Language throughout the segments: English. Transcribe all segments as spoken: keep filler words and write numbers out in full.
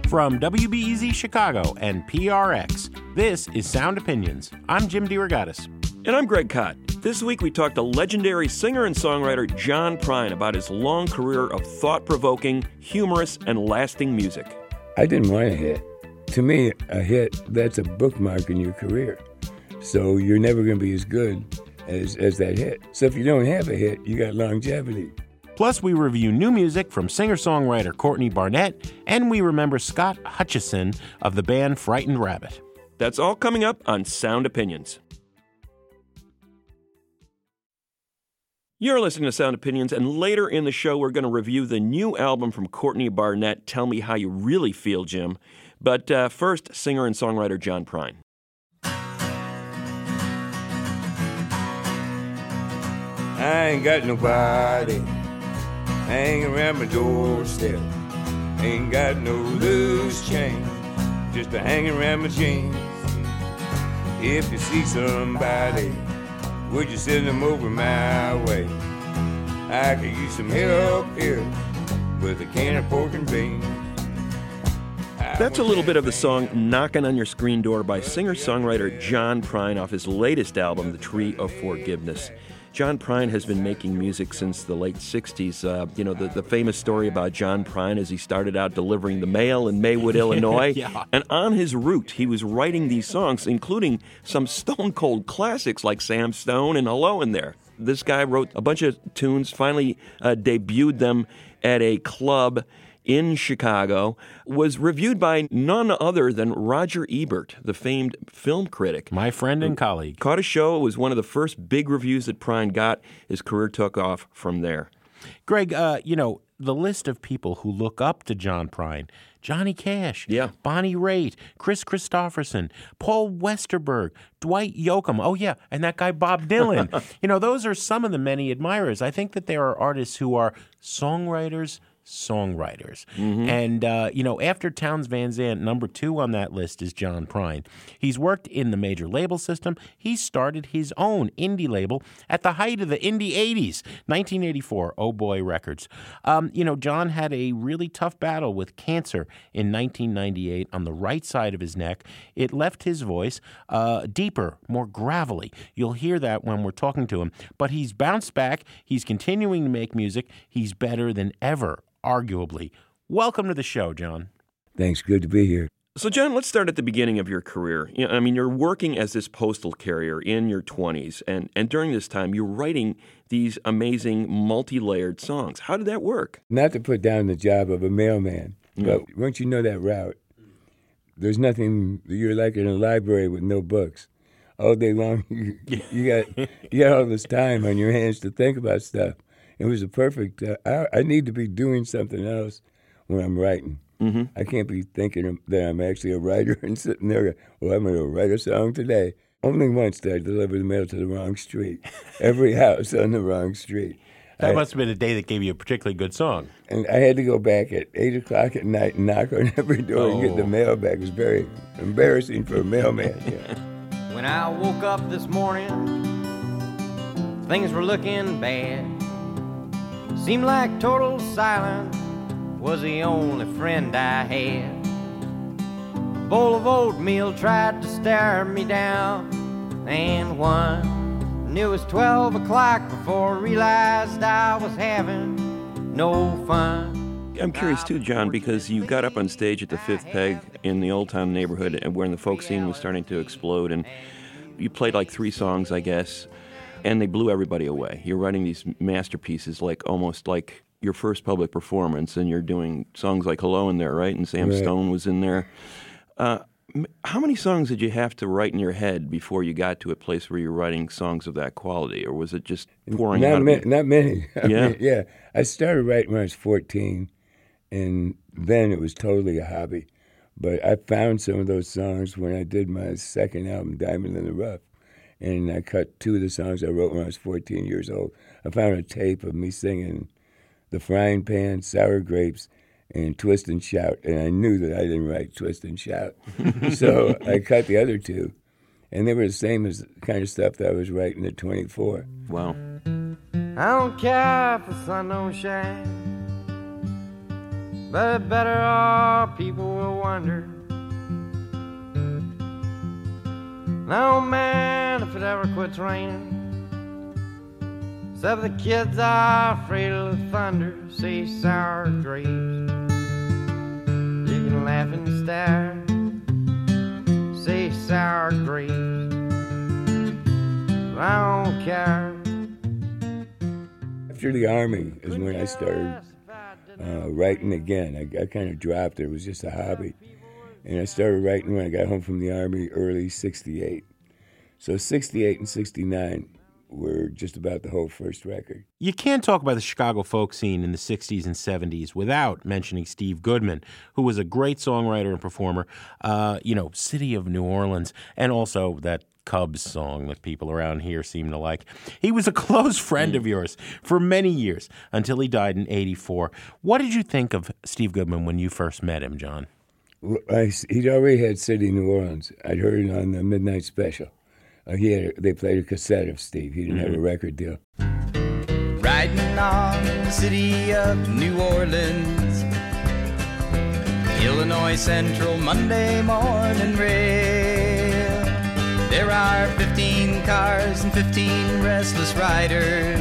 From W B E Z Chicago and P R X, this is Sound Opinions. I'm Jim DeRogatis. And I'm Greg Kot. This week we talked to legendary singer and songwriter John Prine about his long career of thought-provoking, humorous, and lasting music. I didn't want a hit. To me, a hit, that's a bookmark in your career. So you're never going to be as good as, as that hit. So if you don't have a hit, you got longevity. Plus, we review new music from singer-songwriter Courtney Barnett, and we remember Scott Hutchison of the band Frightened Rabbit. That's all coming up on Sound Opinions. You're listening to Sound Opinions, and later in the show, we're going to review the new album from Courtney Barnett, Tell Me How You Really Feel, Jim. But uh, first, singer and songwriter John Prine. I ain't got nobody hanging around my doorstep. Ain't got no loose change, just a hanging around my jeans. If you see somebody, would you send them over my way? I could use some help here with a can of pork and beans. That's a little bit of the song Knockin' on Your Screen Door by singer-songwriter John Prine off his latest album, The Tree of Forgiveness. John Prine has been making music since the late sixties. Uh, you know, the, the famous story about John Prine is he started out delivering the mail in Maywood, Illinois. Yeah. And on his route, he was writing these songs, including some stone-cold classics like Sam Stone and Hello in there. This guy wrote a bunch of tunes, finally uh, debuted them at a club in Chicago, was reviewed by none other than Roger Ebert, the famed film critic. My friend and colleague. Caught a show. It was one of the first big reviews that Prine got. His career took off from there. Greg, uh, you know, the list of people who look up to John Prine: Johnny Cash, Yeah. Bonnie Raitt, Chris Christopherson, Paul Westerberg, Dwight Yoakam. Oh, yeah, and that guy Bob Dylan. You know, those are some of the many admirers. I think that there are artists who are songwriters, songwriters. Mm-hmm. And, uh, you know, after Townes Van Zandt, number two on that list is John Prine. He's worked in the major label system. He started his own indie label at the height of the indie eighties, nineteen eighty-four, Oh Boy Records. Um, you know, John had a really tough battle with cancer in nineteen ninety-eight on the right side of his neck. It left his voice uh, deeper, more gravelly. You'll hear that when we're talking to him. But he's bounced back. He's continuing to make music. He's better than ever, arguably. Welcome to the show, John. Thanks. Good to be here. So, John, let's start at the beginning of your career. You know, I mean, you're working as this postal carrier in your twenties, and, and during this time, you're writing these amazing multi-layered songs. How did that work? Not to put down the job of a mailman, Mm. but once you know that route, there's nothing, you're like in a library with no books. All day long, you, you got you got all this time on your hands to think about stuff. It was a perfect, uh, I, I need to be doing something else when I'm writing. Mm-hmm. I can't be thinking that I'm actually a writer and sitting there, well, I'm going to write a song today. Only once did I deliver the mail to the wrong street. Every house on the wrong street. That I, must have been a day that gave you a particularly good song. And I had to go back at eight o'clock at night and knock on every door Oh. and get the mail back. It was very embarrassing for a mailman. Yeah. When I woke up this morning, things were looking bad. Seemed like total silence was the only friend I had. A bowl of oatmeal tried to stare me down, and one, and it was twelve o'clock before I realized I was having no fun. I'm curious, too, John, because you got up on stage at the Fifth Peg in the Old Town neighborhood and when the folk scene was starting to explode, and you played like three songs, I guess, and they blew everybody away. You're writing these masterpieces like almost like your first public performance, and you're doing songs like Hello in there, right? And Sam Right. Stone was in there. Uh, m- how many songs did you have to write in your head before you got to a place where you're writing songs of that quality, or was it just pouring Not, out ma- of you? not many. I Yeah? mean, yeah. I started writing when I was fourteen, and then it was totally a hobby. But I found some of those songs when I did my second album, Diamond in the Rough, and I cut two of the songs I wrote when I was fourteen years old. I found a tape of me singing The Frying Pan, Sour Grapes, and Twist and Shout, and I knew that I didn't write Twist and Shout. So I cut the other two, and they were the same as the kind of stuff that I was writing at twenty-four. Wow. I don't care if the sun don't shine, but better our people will wonder. No man, if it ever quits raining, except the kids are afraid of the thunder, say sour grapes. You can laugh and stare, say sour grapes. I don't care. After the Army is when I started uh, writing again. I, I kind of dropped it. It was just a hobby. And I started writing when I got home from the Army early sixty-eight. So sixty-eight and sixty-nine were just about the whole first record. You can't talk about the Chicago folk scene in the sixties and seventies without mentioning Steve Goodman, who was a great songwriter and performer, uh, you know, City of New Orleans, and also that Cubs song that people around here seem to like. He was a close friend of yours for many years until he died in eighty-four. What did you think of Steve Goodman when you first met him, John? Well, I, he'd already had City of New Orleans. I'd heard it on the Midnight Special. Uh, he had, they played a cassette of Steve. He didn't mm-hmm. have a record deal. Riding on the City of New Orleans, Illinois Central Monday morning rail. There are fifteen cars and fifteen restless riders,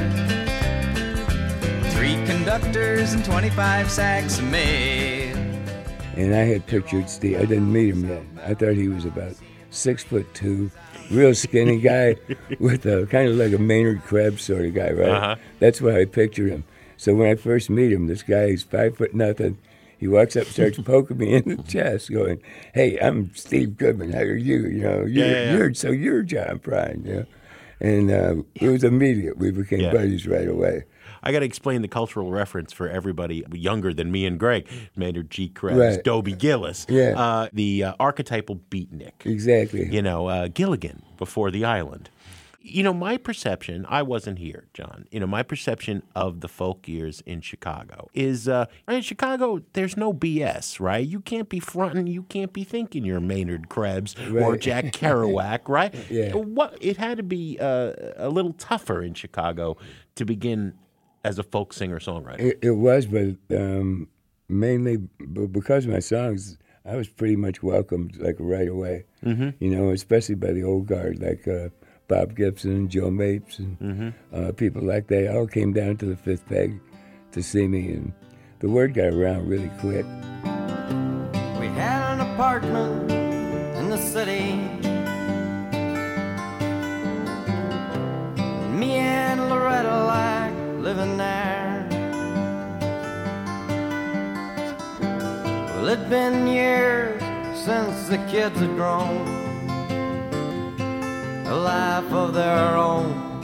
three conductors and twenty-five sacks of mail. And I had pictured Steve. I didn't meet him yet. I thought he was about six foot two, real skinny guy with a kind of like a Maynard Krebs sort of guy, right? Uh-huh. That's why I pictured him. So when I first meet him, this guy, he's five foot nothing. He walks up, starts poking me in the chest, going, "Hey, I'm Steve Goodman. How are you? You know, you're, yeah, yeah, yeah. you're so you're John Prine." You know, and uh, it was immediate. We became yeah. buddies right away. I got to explain the cultural reference for everybody younger than me and Greg. Maynard G. Krebs, right. Dobie Gillis, yeah. uh, the uh, archetypal beatnik. Exactly. You know, uh, Gilligan before the island. You know, my perception, I wasn't here, John. You know, my perception of the folk years in Chicago is, uh, in Chicago, there's no B S, right? You can't be fronting, you can't be thinking you're Maynard Krebs right. or Jack Kerouac, right? Yeah. What, it had to be uh, a little tougher in Chicago to begin as a folk singer-songwriter. It, it was, but um, mainly because of my songs, I was pretty much welcomed, like, right away. Mm-hmm. You know, especially by the old guard, like... Uh, Bob Gibson, Joe Mapes, and mm-hmm. uh, people like that all came down to the Fifth Peg to see me, and the word got around really quick. We had an apartment in the city. Me and Loretta like living there. Well, it'd been years since the kids had grown a life of their own,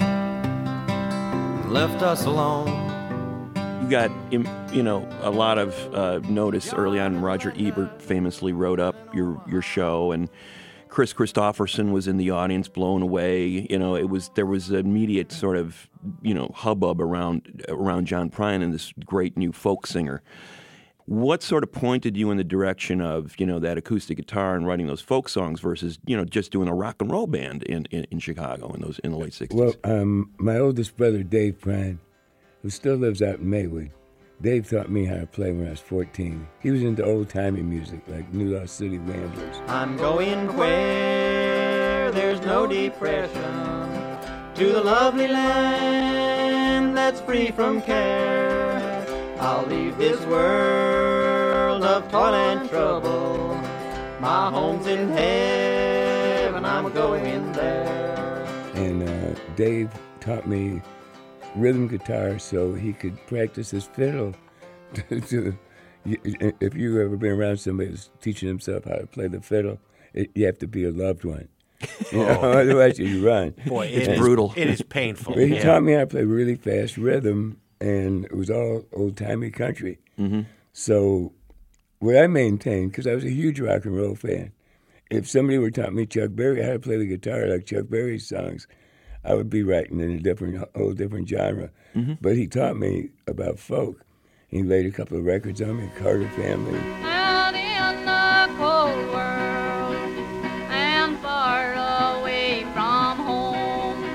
left us alone. You got, you know, a lot of uh, notice early on. Roger Ebert famously wrote up your your show, and Chris Christopherson was in the audience, blown away. You know, it was there was an immediate sort of, you know, hubbub around around John Prine and this great new folk singer. What sort of pointed you in the direction of, you know, that acoustic guitar and writing those folk songs versus, you know, just doing a rock and roll band in, in, in Chicago in those in the late sixties? Well, um, my oldest brother, Dave Prine, who still lives out in Maywood, Dave taught me how to play when I was fourteen. He was into old-timey music, like New Lost City Ramblers. I'm going where there's no depression, to the lovely land that's free from care. I'll leave this world of toil and trouble. My home's in heaven, I'm going there. And uh, Dave taught me rhythm guitar so he could practice his fiddle. to, to, if you've ever been around somebody who's teaching himself how to play the fiddle, it, you have to be a loved one. You know, oh. Otherwise you run. Boy, it's it brutal. Is, it is painful. But he yeah. taught me how to play really fast rhythm, and it was all old-timey country. Mm-hmm. So what I maintained, because I was a huge rock and roll fan, if somebody were taught me Chuck Berry how to play the guitar like Chuck Berry's songs, I would be writing in a different, whole different genre. Mm-hmm. But he taught me about folk. He laid a couple of records on me, Carter Family. Out in the cold world and far away from home,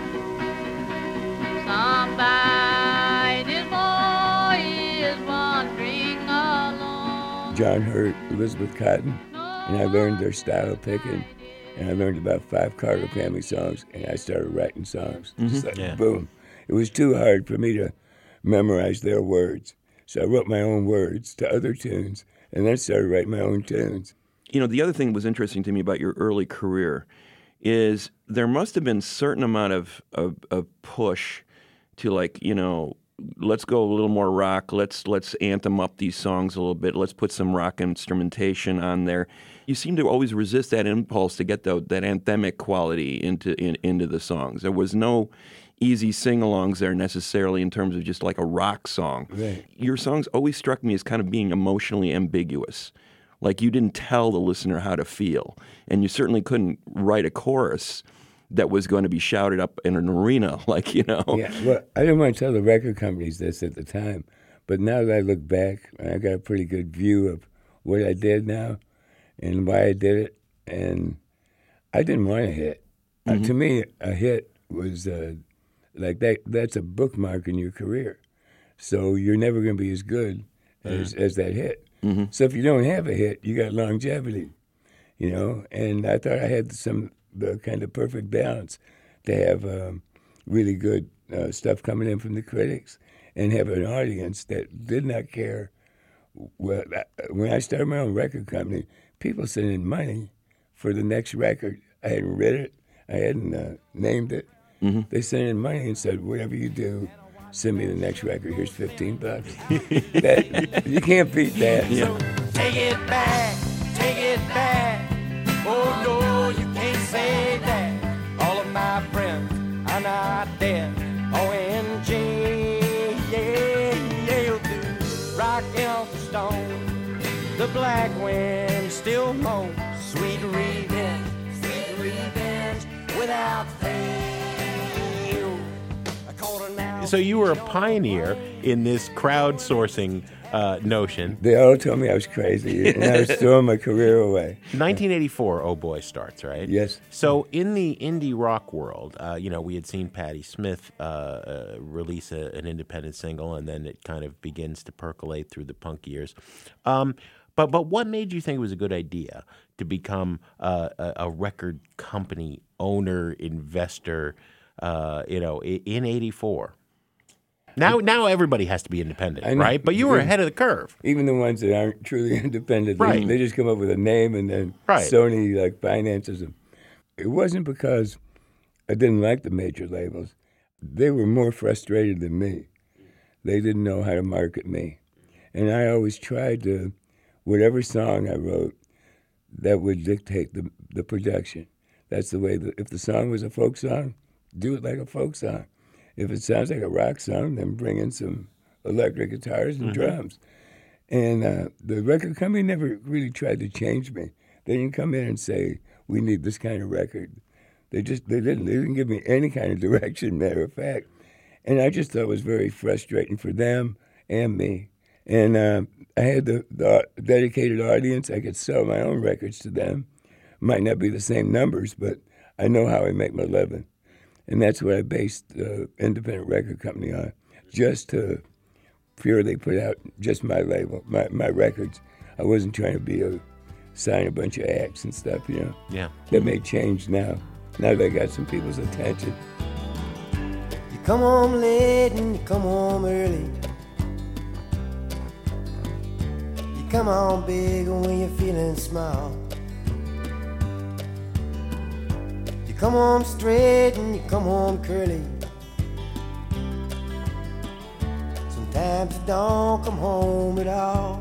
somebody's boy is wandering alone. John Hurt, Elizabeth Cotton, and I learned their style of picking, and I learned about five Carter family songs, and I started writing songs. Mm-hmm. Just like Yeah. boom. It was too hard for me to memorize their words, so I wrote my own words to other tunes, and then started writing my own tunes. You know, the other thing that was interesting to me about your early career is there must have been a certain amount of, of, of push to, like, you know, let's go a little more rock. Let's let's anthem up these songs a little bit. Let's put some rock instrumentation on there. You seem to always resist that impulse to get the, that anthemic quality into in, into the songs. There was no easy sing-alongs there necessarily in terms of just like a rock song. Right. Your songs always struck me as kind of being emotionally ambiguous. Like you didn't tell the listener how to feel. And you certainly couldn't write a chorus that was going to be shouted up in an arena, like, you know. Yeah, well, I didn't want to tell the record companies this at the time, but now that I look back, I got a pretty good view of what I did now and why I did it. And I didn't want a hit. Mm-hmm. Uh, to me, a hit was uh, like that. That's a bookmark in your career. So you're never going to be as good as, as that hit. Mm-hmm. So if you don't have a hit, you got longevity, you know. And I thought I had some the kind of perfect balance to have um, really good uh, stuff coming in from the critics and have an audience that did not care. Well, when I started my own record company, people sent in money for the next record. I hadn't read it. I hadn't uh, named it. Mm-hmm. They sent in money and said, whatever you do, send me the next record. Here's fifteen bucks. that, you can't beat that. Yeah. Take it back, take it back. Oh no, you can't say that. All of my friends are not dead. O M G, yeah, yeah, do. Rockin' off the stone. The black wind still moans. Sweet revenge, sweet revenge without fail. I called her now. So you were a pioneer in this crowdsourcing uh, notion. They all told me I was crazy, and I was throwing my career away. nineteen eighty-four, Oh Boy starts, right? Yes. So in the indie rock world, uh, you know, we had seen Patti Smith uh, uh, release a, an independent single, and then it kind of begins to percolate through the punk years. Um, but but what made you think it was a good idea to become uh, a, a record company owner, investor, uh, you know, i- in eighty-four? Now, now everybody has to be independent, I know. right? But you were Yeah. ahead of the curve. Even the ones that aren't truly independent, they, Right. they just come up with a name and then Right. Sony like finances them. It wasn't because I didn't like the major labels. They were more frustrated than me. They didn't know how to market me. And I always tried to, whatever song I wrote, that would dictate the, the production. That's the way, that, if the song was a folk song, do it like a folk song. If it sounds like a rock song, then bring in some electric guitars and Mm-hmm. drums. And uh, the record company never really tried to change me. They didn't come in and say, we need this kind of record. They just, they didn't. They didn't give me any kind of direction, matter of fact. And I just thought it was very frustrating for them and me. And uh, I had the, the dedicated audience. I could sell my own records to them. Might not be the same numbers, but I know how I make my living. And that's what I based the independent record company on, just to purely put out just my label, my, my records. I wasn't trying to be a sign a bunch of acts and stuff, you know. Yeah. That may change now. Now that I got some people's attention. You come home late and you come home early. You come home big when you're feeling small. You come home straight and you come home curly. Sometimes you don't come home at all.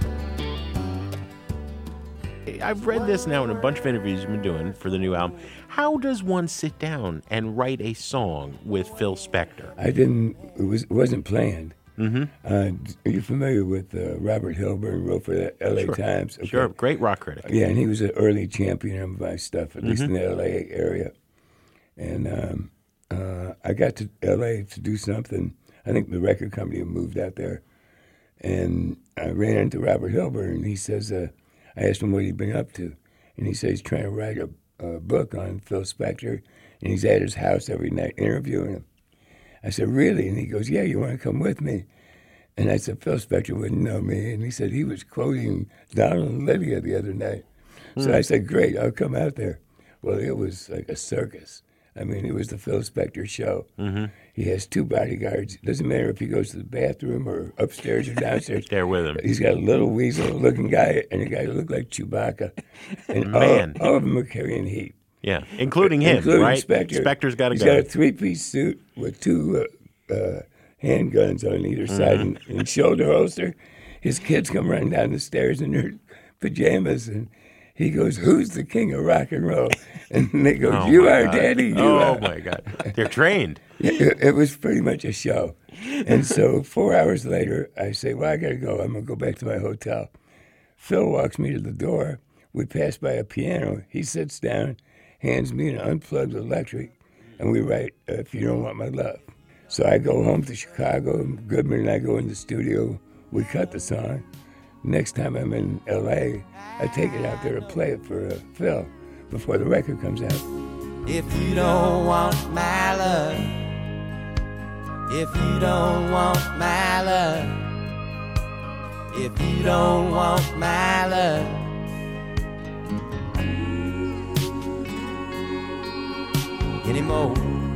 I've read this now in a bunch of interviews you've been doing for the new album. How does one sit down and write a song with Phil Spector? I didn't, it, was, it wasn't planned. Mm-hmm. Uh, are you familiar with uh, Robert Hilburn, wrote for the L A Sure. Times? Okay. Sure, great rock critic. Yeah, and he was an early champion of my stuff, at least in Mm-hmm. the L A area. And um, uh, I got to L A to do something. I think the record company had moved out there. And I ran into Robert Hilburn, and he says, uh, I asked him what he'd been up to. And he says he's trying to write a, a book on Phil Spector, and he's at his house every night interviewing him. I said, really? And he goes, yeah, you want to come with me? And I said, Phil Spector wouldn't know me. And he said he was quoting Donald and Lydia the other night. So mm. I said, great, I'll come out there. Well, it was like a circus. I mean, it was the Phil Spector show. Mm-hmm. He has two bodyguards. It doesn't matter if he goes to the bathroom or upstairs or downstairs. They're with him. He's got a little weasel-looking guy and a guy who looked like Chewbacca. And Man. All, all of them are carrying heat. Yeah, including him, including right? Spector. Spector's got a He's gun. got a three-piece suit with two uh, uh, handguns on either mm-hmm. side and, and shoulder holster. His kids come running down the stairs in their pajamas, and he goes, who's the king of rock and roll? And they go, oh you are, God. Daddy, you oh, are. my God. They're trained. It, it was pretty much a show. And so four hours later, I say, well, I got to go. I'm going to go back to my hotel. Phil walks me to the door. We pass by a piano. He sits down, hands me an unplugged electric, and we write, uh, If You Don't Want My Love. So I go home to Chicago. Goodman and I go in the studio. We cut the song. Next time I'm in L A, I take it out there to play it for uh, Phil before the record comes out. If you don't want my love, if you don't want my love, if you don't want my love, anymore.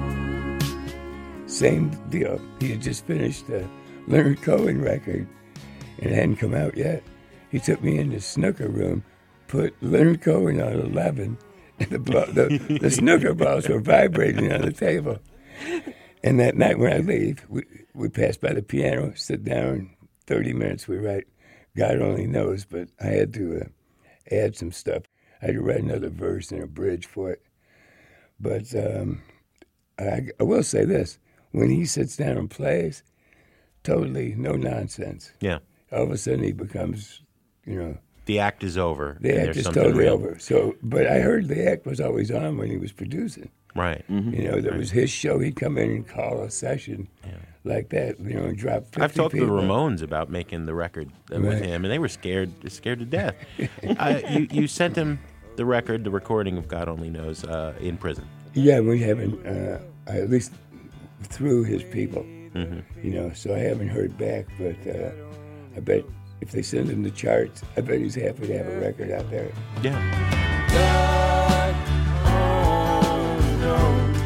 Same deal. He had just finished the Leonard Cohen record. It hadn't come out yet. He took me in the snooker room, put Leonard Cohen on eleven, and the, ball, the, the snooker balls were vibrating on the table. And that night when I leave, we, we pass by the piano, sit down, thirty minutes we write, God Only Knows, but I had to uh, add some stuff. I had to write another verse and a bridge for it. But um, I, I will say this, when he sits down and plays, totally no nonsense. Yeah. All of a sudden he becomes, you know. The act is over. The act is totally real. over. So, but I heard the act was always on when he was producing. Right. Mm-hmm. You know, that right. was his show. He'd come in and call a session yeah. like that, you know, and drop fifty I've talked people. to the Ramones about making the record right. with him, and they were scared scared to death. uh, you, you sent him the record, the recording of God Only Knows, uh, in prison. Yeah, we haven't, uh, at least through his people, mm-hmm. you know, so I haven't heard back, but uh, I bet if they send him the charts, I bet he's happy to have a record out there. Yeah. God only knows.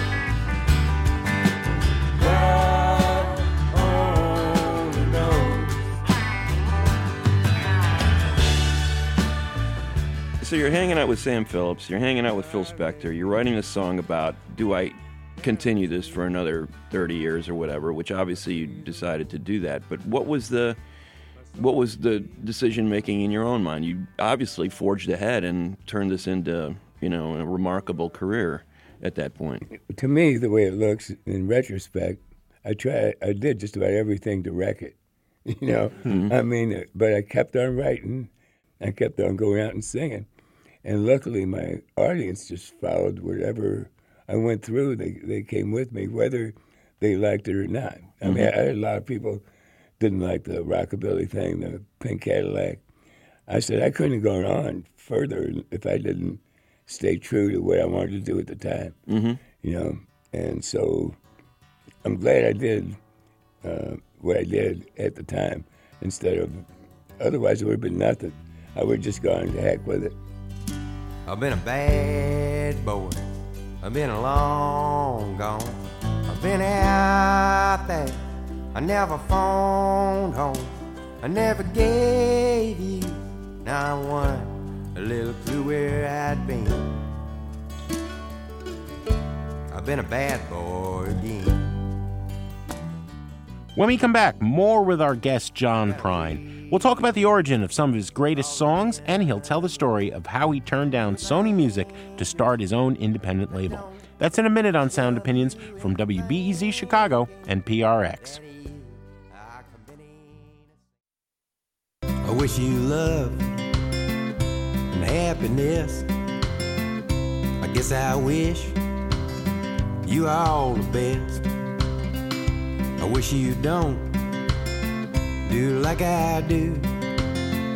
God only knows. So you're hanging out with Sam Phillips, you're hanging out with Phil Spector, you're writing a song about, do I continue this for another thirty years or whatever, which obviously you decided to do that. But what was the what was the decision making in your own mind? You obviously forged ahead and turned this into, you know, a remarkable career at that point. To me, the way it looks in retrospect, I tried, I did just about everything to wreck it. You know, mm-hmm. I mean, but I kept on writing, I kept on going out and singing, and luckily my audience just followed whatever I went through. They they came with me, whether they liked it or not. I mm-hmm. mean, I had a lot of people didn't like the rockabilly thing, the pink Cadillac. I said I couldn't have gone on further if I didn't stay true to what I wanted to do at the time. Mm-hmm. You know, and so I'm glad I did uh, what I did at the time instead of, otherwise it would have been nothing. I would have just gone to heck with it. I've been a bad boy. I've been long gone. I've been out there. I never phoned home. I never gave you not one a little clue where I'd been. I've been a bad boy again. When we come back, more with our guest John Prine. We'll talk about the origin of some of his greatest songs, and he'll tell the story of how he turned down Sony Music to start his own independent label. That's in a minute on Sound Opinions from W B E Z Chicago and P R X. I wish you love and happiness. I guess I wish you all the best. I wish you don't do like I do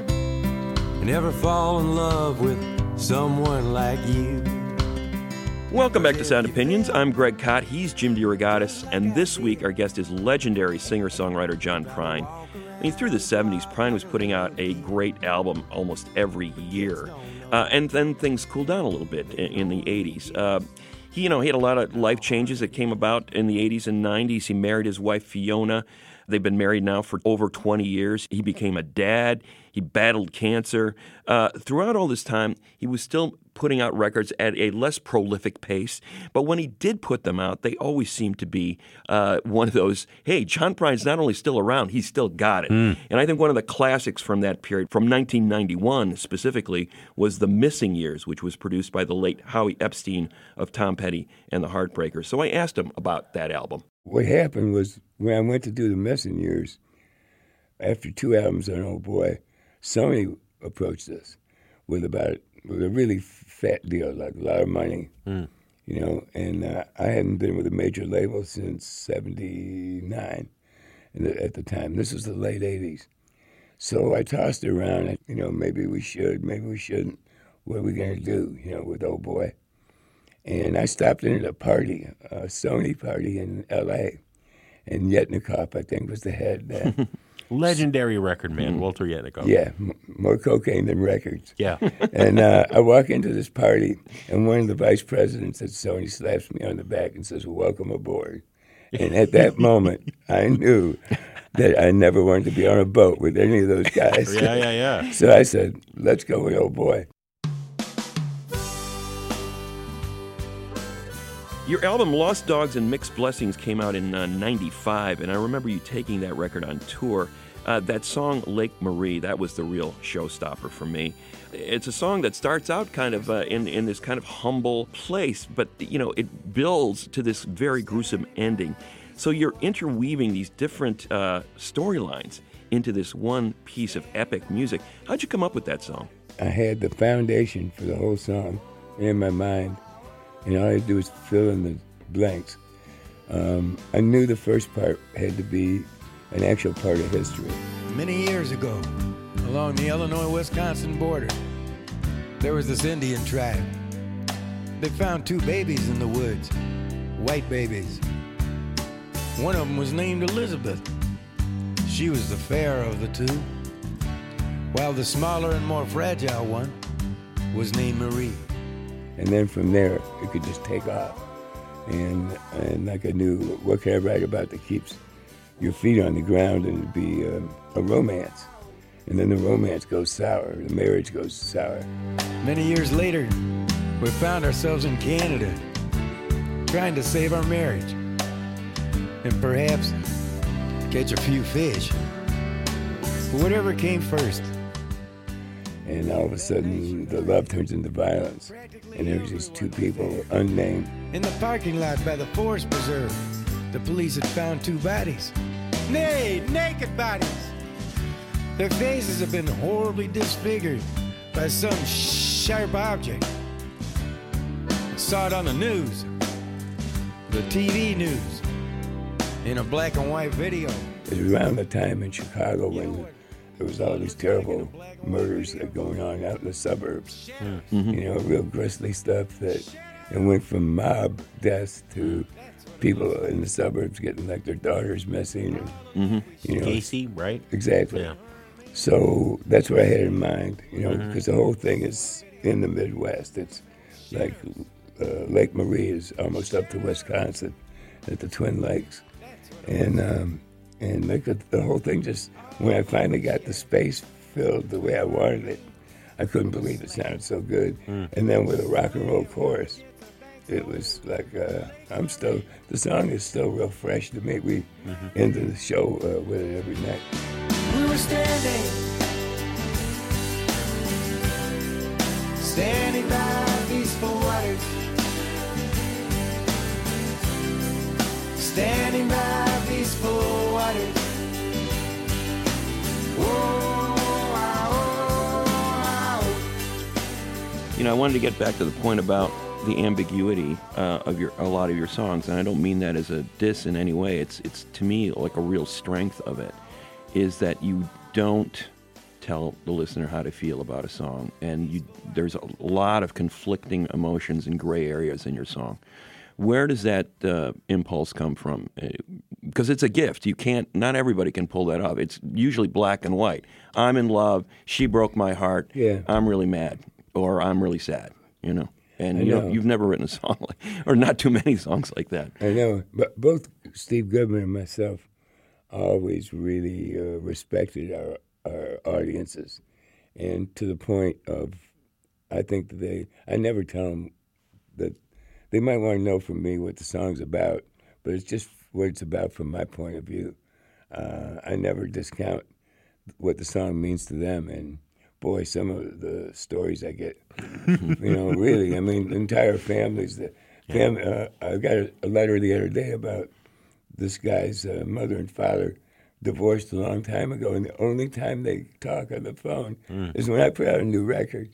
and never fall in love with someone like you. Welcome back to Sound Opinions. I'm Greg Kot. He's Jim DeRogatis. And this week, our guest is legendary singer-songwriter John Prine. I mean, through the seventies, Prine was putting out a great album almost every year. Uh, and then things cooled down a little bit in, in the eighties. Uh, he, you know, he had a lot of life changes that came about in the eighties and nineties. He married his wife, Fiona. They've been married now for over twenty years. He became a dad. He battled cancer. Uh, throughout all this time, he was still putting out records at a less prolific pace. But when he did put them out, they always seemed to be uh, one of those, hey, John Prine's not only still around, he's still got it. Mm. And I think one of the classics from that period, from nineteen ninety-one specifically, was The Missing Years, which was produced by the late Howie Epstein of Tom Petty and the Heartbreakers. So I asked him about that album. What happened was when I went to do The Missing Years, after two albums on Old Boy, Sony approached us with about with a really fat deal, like a lot of money, mm. you know. And uh, I hadn't been with a major label since seventy-nine at the time. This was the late eighties. So I tossed it around, and, you know, maybe we should, maybe we shouldn't. What are we going to do, you know, with Old Boy? And I stopped in at a party, a Sony party in L A, and Yetnikoff, I think, was the head then. Legendary record man, mm. Walter Yetnikoff. Yeah, m- more cocaine than records. Yeah. And uh, I walk into this party, and one of the vice presidents at Sony slaps me on the back and says, welcome aboard. And at that moment, I knew that I never wanted to be on a boat with any of those guys. Yeah, yeah, yeah. So I said, let's go with Old Boy. Your album Lost Dogs and Mixed Blessings came out in uh, ninety-five, and I remember you taking that record on tour. Uh, that song, Lake Marie, that was the real showstopper for me. It's a song that starts out kind of uh, in, in this kind of humble place, but, you know, it builds to this very gruesome ending. So you're interweaving these different uh, storylines into this one piece of epic music. How'd you come up with that song? I had the foundation for the whole song in my mind. And all I had to do was fill in the blanks. Um, I knew the first part had to be an actual part of history. Many years ago, along the Illinois-Wisconsin border, there was this Indian tribe. They found two babies in the woods, white babies. One of them was named Elizabeth. She was the fairer of the two, while the smaller and more fragile one was named Marie. And then from there, it could just take off. And and like I knew, what can I write about that keeps your feet on the ground, and it'd be uh, a romance. And then the romance goes sour, the marriage goes sour. Many years later, we found ourselves in Canada, trying to save our marriage. And perhaps catch a few fish. But whatever came first. And all of a sudden, the love turns into violence. And there's these two people, unnamed. In the parking lot by the Forest Preserve, the police had found two bodies. Nay, naked bodies. Their faces have been horribly disfigured by some sharp object. I saw it on the news, the T V news, in a black and white video. It was around the time in Chicago when there was all these terrible murders that going on out in the suburbs. Mm-hmm. You know, real grisly stuff that it went from mob deaths to people in the suburbs getting like their daughters missing. And, mm-hmm. you know, Casey, right? Exactly. Yeah. So that's what I had in mind, you know, because mm-hmm. the whole thing is in the Midwest. It's like uh, Lake Marie is almost up to Wisconsin at the Twin Lakes. And um, and like the, the whole thing just, when I finally got the space filled the way I wanted it, I couldn't believe it sounded so good. Mm. And then with a rock and roll chorus, it was like, uh, I'm still, the song is still real fresh to me. We mm-hmm. ended the show uh, with it every night. We were standing, standing by peaceful waters, standing by peaceful waters. You know, I wanted to get back to the point about the ambiguity uh, of your a lot of your songs, and I don't mean that as a diss in any way. It's it's to me like a real strength of it, is that you don't tell the listener how to feel about a song, and you, there's a lot of conflicting emotions and gray areas in your song. Where does that uh, impulse come from? Because it's a gift. You can't. Not everybody can pull that off. It's usually black and white. I'm in love. She broke my heart. Yeah. I'm really mad, or I'm really sad. You know. And I you know. know, you've never written a song like, or not too many songs like that. I know, but both Steve Goodman and myself always really uh, respected our our audiences, and to the point of, I think that they, I never tell them that they might want to know from me what the song's about, but it's just what it's about from my point of view. Uh, I never discount what the song means to them, and boy, some of the stories I get, you know, really, I mean, entire families. The family, uh, I got a, a letter the other day about this guy's uh, mother and father divorced a long time ago, and the only time they talk on the phone mm. is when I put out a new record.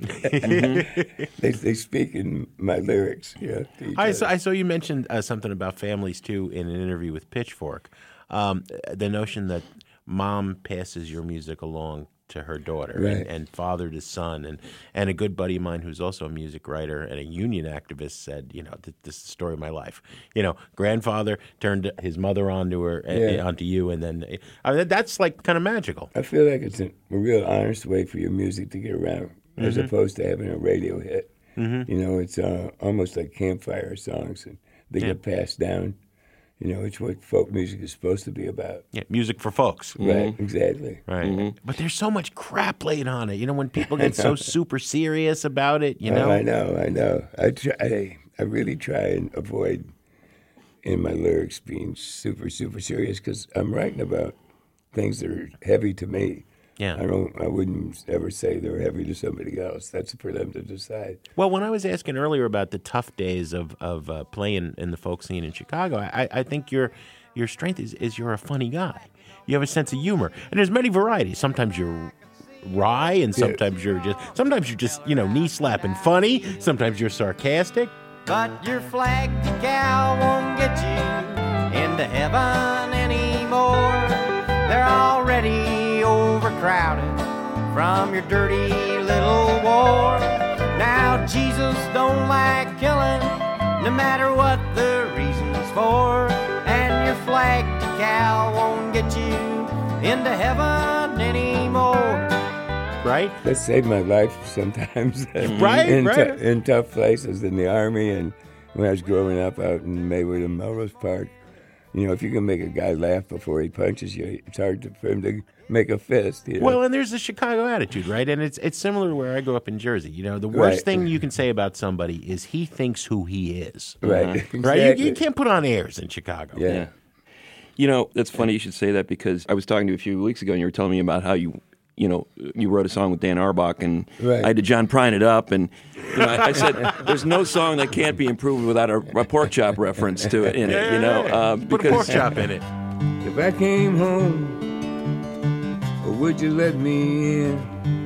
they, they speak in my lyrics. Yeah, I saw, I saw you mentioned uh, something about families, too, in an interview with Pitchfork. Um, the notion that mom passes your music along to her daughter, right. and, and father to son, and, and a good buddy of mine who's also a music writer and a union activist said, you know, th- this is the story of my life. You know, grandfather turned his mother onto her, yeah. uh, onto you, and then I mean, that's like kind of magical. I feel like it's a, a real honest way for your music to get around, mm-hmm. as opposed to having a radio hit. Mm-hmm. You know, it's uh, almost like campfire songs, and they yeah. get passed down. You know, it's what folk music is supposed to be about. Yeah, music for folks. Right, mm-hmm. exactly. Right. Mm-hmm. But there's so much crap laid on it. You know, when people get so super serious about it, you know? Oh, I know, I know. I try, I, I really try and avoid in my lyrics being super, super serious because I'm writing about things that are heavy to me. Yeah. I don't. I wouldn't ever say they're heavy to somebody else. That's for them to decide. Well, when I was asking earlier about the tough days of of uh, playing in the folk scene in Chicago, I, I think your your strength is, is you're a funny guy. You have a sense of humor, and there's many varieties. Sometimes you're wry, and sometimes yeah. you're just sometimes you're just you know knee slapping funny. Sometimes you're sarcastic. But your flag decal won't get you into heaven anymore. They're already overcrowded from your dirty little war. Now Jesus don't like killing, no matter what the reason's for. And your flag decal won't get you into heaven anymore. Right? That saved my life sometimes. right, in right. T- in tough places, in the Army, and when I was growing up out in Maywood and Melrose Park. You know, if you can make a guy laugh before he punches you, it's hard to, for him to make a fist. You know? Well, and there's the Chicago attitude, right? And it's it's similar to where I grew up in Jersey. You know, the worst right. thing you can say about somebody is he thinks who he is. Right. Uh-huh. Exactly. Right? You, you can't put on airs in Chicago. Yeah. yeah. You know, that's funny you should say that because I was talking to you a few weeks ago and you were telling me about how you, you know, you wrote a song with Dan Auerbach and right. I had to John Prine it up. And you know, I, I said, there's no song that can't be improved without a, a pork chop reference to it in it, yeah, you know. Uh, put because, a pork chop in it. If I came home, or would you let me in?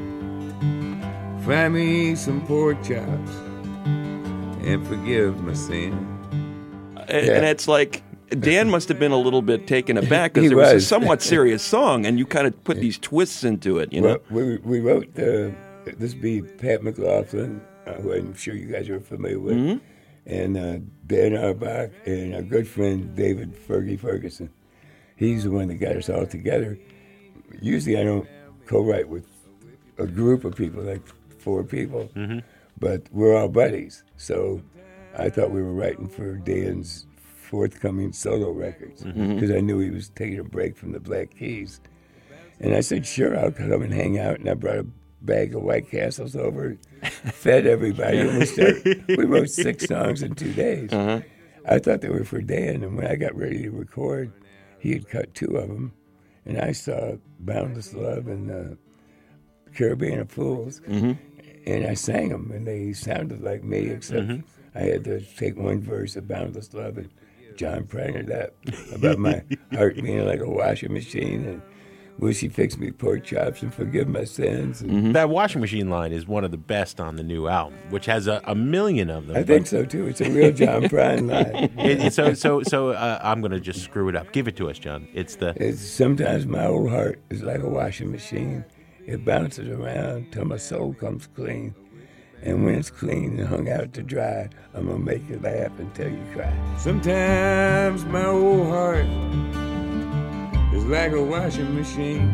Fry me some pork chops and forgive my sin. And, Yeah. and it's like, Dan must have been a little bit taken aback because He it was. was. a somewhat serious song, and you kind of put these twists into it, you know? Well, we, we wrote, uh, this would be Pat McLaughlin, uh, who I'm sure you guys are familiar with, Mm-hmm. and uh, Dan Auerbach, and our good friend David Fergie Ferguson. He's the one that got us all together. Usually I don't co-write with a group of people, like four people, Mm-hmm. but we're all buddies. So I thought we were writing for Dan's forthcoming solo records because I knew he was taking a break from the Black Keys. And I said, sure, I'll come and hang out. And I brought a bag of White Castles over, fed everybody. And we, started, we wrote six songs in two days. Uh-huh. I thought they were for Dan. And when I got ready to record, he had cut two of them. And I saw Boundless Love and uh, Caribbean of Fools. Mm-hmm. And I sang them, and they sounded like me, except Mm-hmm. I had to take one verse of Boundless Love and John Prine it up about my heart being like a washing machine, and will she fix me pork chops and forgive my sins? And Mm-hmm. That washing machine line is one of the best on the new album, which has a, a million of them. I think so, too. It's a real John Prine line. It, it, so so so uh, I'm going to just screw it up. Give it to us, John. It's the It's sometimes my old heart is like a washing machine, It bounces around till my soul comes clean. And when it's clean and hung out to dry, I'm gonna make you laugh until you cry. Sometimes my old heart is like a washing machine.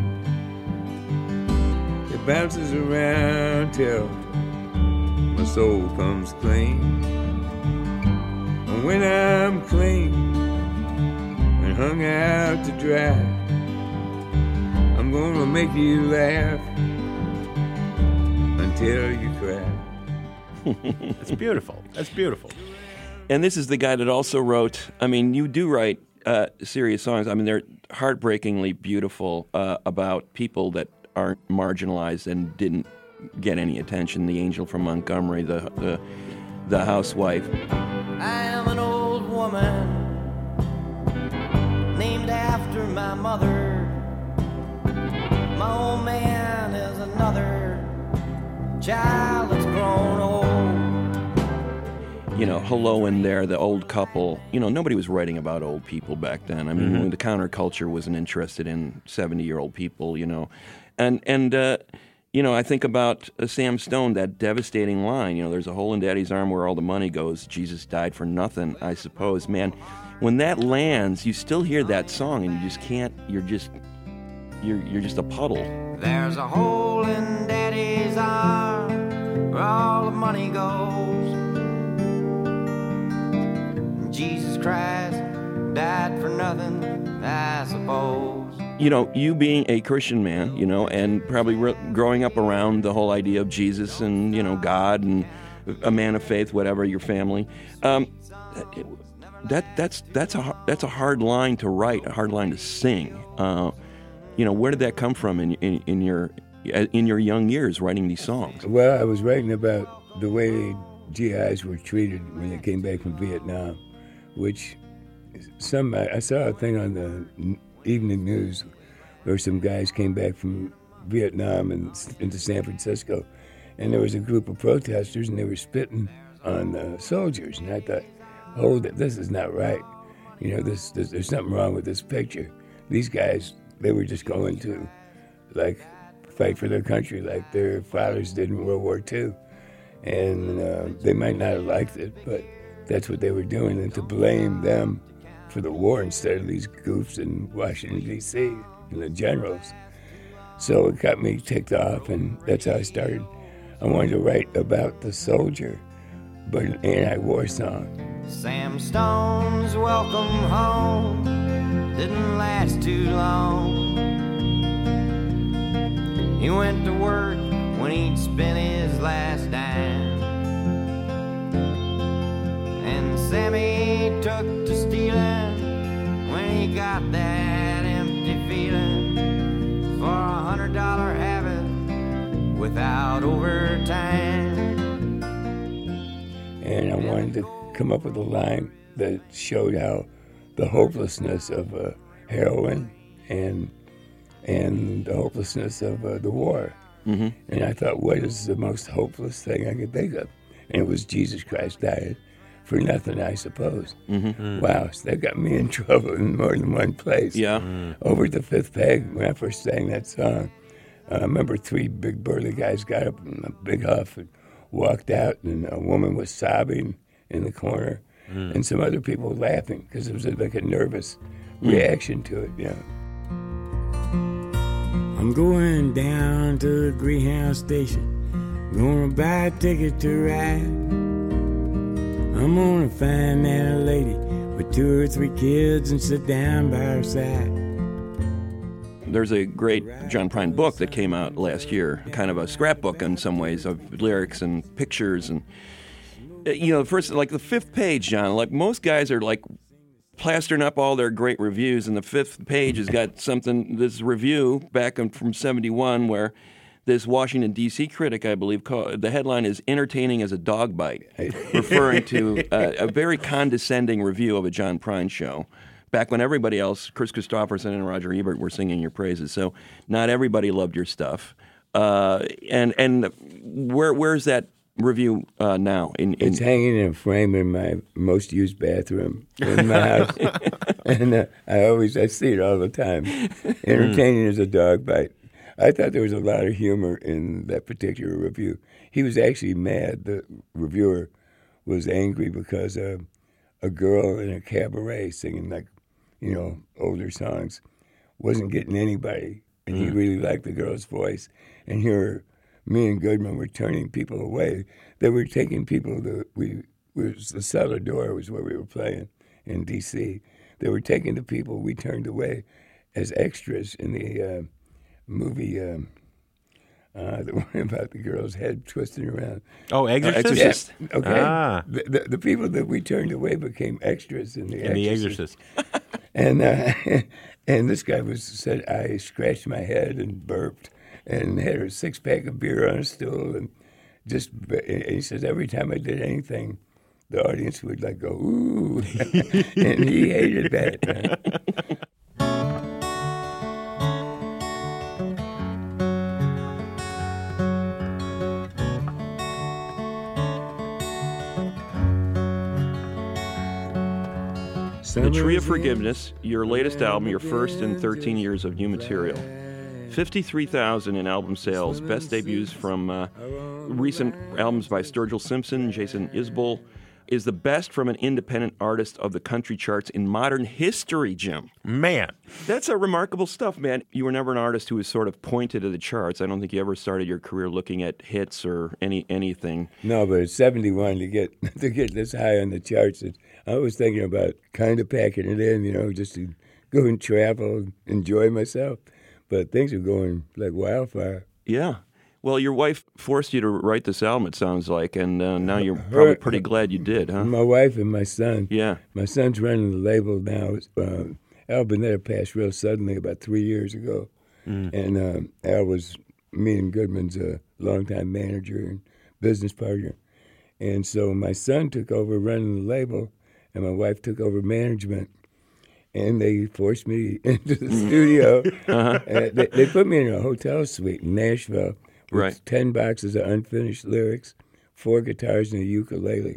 It bounces around till my soul comes clean. And when I'm clean and hung out to dry, I'm gonna make you laugh until you cry. That's beautiful. That's beautiful. And this is the guy that also wrote, I mean, you do write uh, serious songs. I mean, they're heartbreakingly beautiful uh, about people that aren't marginalized and didn't get any attention. The Angel from Montgomery, the, the, the Housewife. I am an old woman named after my mother. My old man is another child that's grown old. You know, Hello in There, the old couple. You know, nobody was writing about old people back then. I mean, mm-hmm. the counterculture wasn't interested in seventy-year-old people, you know. And, and uh, you know, I think about uh, Sam Stone, that devastating line, you know, there's a hole in Daddy's arm where all the money goes. Jesus died for nothing, I suppose. Man, when that lands, you still hear that song and you just can't, you're just, you're, you're just a puddle. There's a hole in Daddy's arm where all the money goes. Jesus Christ died for nothing, I suppose. You know, you being a Christian man, you know, and probably re- growing up around the whole idea of Jesus and, you know, God and a man of faith, whatever, your family, um, that that's that's a that's a hard line to write, a hard line to sing. Uh, you know, where did that come from in, in in your in your young years writing these songs? Well, I was writing about the way G Is were treated when they came back from Vietnam, which some I saw a thing on the evening news where some guys came back from Vietnam and into San Francisco, and there was a group of protesters and they were spitting on the soldiers, and I thought, oh, this is not right. You know, this, this there's something wrong with this picture. These guys, they were just going to, like, fight for their country like their fathers did in World War Two. And uh, they might not have liked it, but that's what they were doing. And to blame them for the war instead of these goofs in Washington, D C, and the generals. So it got me ticked off, and that's how I started. I wanted to write about the soldier, but an anti-war song. Sam Stone's welcome home didn't last too long. He went to work when he'd spent his last dime, and Sammy took to stealing when he got that empty feeling for a hundred dollar habit without overtime. And I wanted to come up with a line that showed how the hopelessness of uh, heroin and and the hopelessness of uh, the war. Mm-hmm. And I thought, what is the most hopeless thing I could think of? And it was Jesus Christ died for nothing, I suppose. Mm-hmm. Mm. Wow, so that got me in trouble in more than one place. Yeah. Mm. Over at the Fifth Peg, when I first sang that song, uh, I remember three big burly guys got up in a big huff and walked out, and a woman was sobbing in the corner, mm. and some other people laughing because it was like a nervous mm. reaction to it, you know. I'm going down to the Greyhound station, gonna buy a ticket to ride. I'm gonna find that lady with two or three kids and sit down by her side. There's a great John Prine book that came out last year, kind of a scrapbook in some ways of lyrics and pictures. And, you know, first, like the fifth page, John, like most guys are like plastering up all their great reviews, and the fifth page has got something, this review back from seventy-one where this Washington, D C critic, I believe, called, the headline is "Entertaining as a Dog Bite," referring to uh, a very condescending review of a John Prine show. Back when everybody else, Chris Christopherson and Roger Ebert, were singing your praises. So not everybody loved your stuff. Uh, and and where where's that review uh, now? In, in... It's hanging in a frame in my most used bathroom in my house. And uh, I always, I see it all the time. Entertaining as a dog bite. I thought there was a lot of humor in that particular review. He was actually mad. The reviewer was angry because uh, a girl in a cabaret singing like, you know, older songs wasn't getting anybody, and he really liked the girl's voice. And here, me and Goodman were turning people away. They were taking people that we was the Cellar Door was where we were playing in D C. They were taking the people we turned away as extras in the uh, movie, um, uh, the one about the girl's head twisting around. Oh, Exorcist? Exorcist. Yeah, okay. Ah. The, the, the people that we turned away became extras in the In The Exorcist. Exorcist. And uh, and this guy was said I scratched my head and burped and had a six pack of beer on a stool and just and he says every time I did anything, the audience would like go ooh, and he hated that. Man. The Tree of Forgiveness, your latest album, your first in thirteen years of new material. fifty-three thousand in album sales, best debuts from uh, recent albums by Sturgill Simpson, Jason Isbell, is the best from an independent artist of the country charts in modern history, Jim. Man. That's a remarkable stuff, man. You were never an artist who was sort of pointed to the charts. I don't think you ever started your career looking at hits or any anything. No, but at seventy-one to get to get this high on the charts, it, I was thinking about kind of packing it in, you know, just to go and travel, enjoy myself. But things are going like wildfire. Yeah. Well, your wife forced you to write this album, it sounds like, and uh, now you're probably pretty glad you did, huh? My wife and my son. Yeah. My son's running the label now. Uh, Al Burnett passed real suddenly about three years ago. Mm. And um, Al was me and Goodman's a longtime manager and business partner. And so my son took over running the label, and my wife took over management. And they forced me into the studio. Uh-huh. Uh, they, they put me in a hotel suite in Nashville with right. ten boxes of unfinished lyrics, four guitars, and a ukulele.